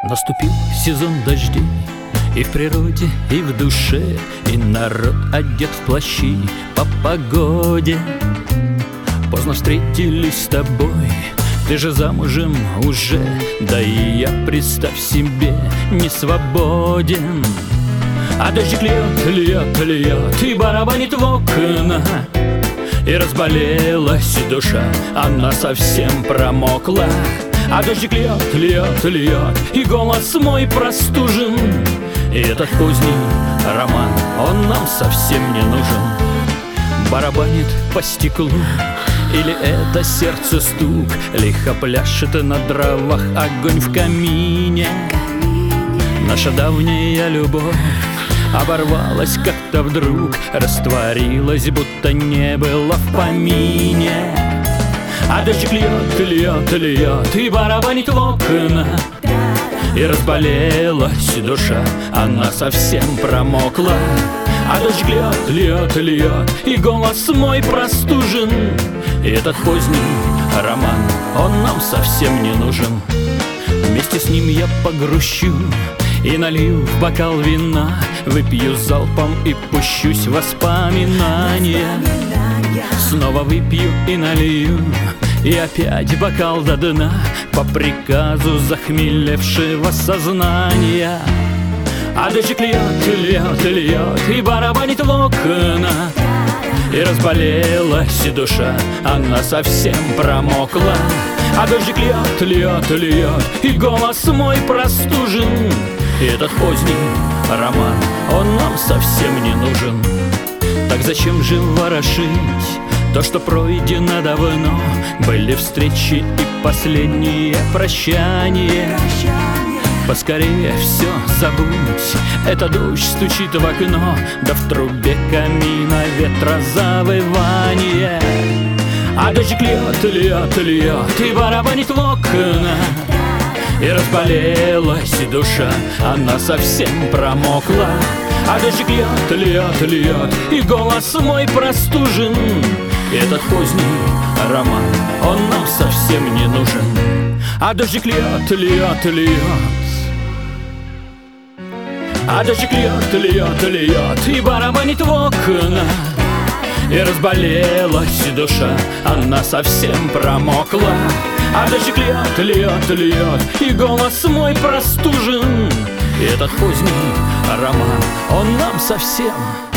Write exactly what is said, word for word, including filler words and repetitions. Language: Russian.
Наступил сезон дождей, и в природе, и в душе, и народ одет в плащи по погоде. Поздно встретились с тобой, ты же замужем уже, да и я, представь себе, не свободен. А дождик льет, льет, льет и барабанит в окна, и разболелась душа, она совсем промокла. А дождик льет, льет, льет, и голос мой простужен, и этот поздний роман, он нам совсем не нужен. Барабанит по стеклу, или это сердце стук, лихо пляшет на дровах огонь в камине. Наша давняя любовь оборвалась как-то вдруг, растворилась, будто не было в помине. А дождик льет, льет, льет и барабанит в окна, и разболелась душа, она совсем промокла. А дождик льет, льет, льет, и голос мой простужен, и этот поздний роман, он нам совсем не нужен. Вместе с ним я погрущу и налью в бокал вина, выпью залпом и пущусь в воспоминания. Снова выпью и налью, и опять бокал до дна, по приказу захмелевшего сознания. А дождик льет, льет, льет и барабанит в окна, и разболелась душа, она совсем промокла. А дождик льет, льет, льет, и голос мой простужен, и этот поздний роман, он нам совсем не нужен. Так зачем же ворошить то, что пройдено давно? Были встречи и последние прощания. Поскорее все забудь, это дождь стучит в окно, да в трубе камина ветра завывание. А дождик льет, льет, льет и барабанит в окна, и разболелась душа, она совсем промокла. А дождик льет, льет, льет, и голос мой простужен, и этот поздний роман, он нам совсем не нужен. А дождик льет, льет, льет, а дождик льет, льет, льет и барабанит в окна, и разболелась душа, она совсем промокла. А дождик льет, льет, льет, и голос мой простужен, и этот поздний роман, он нам совсем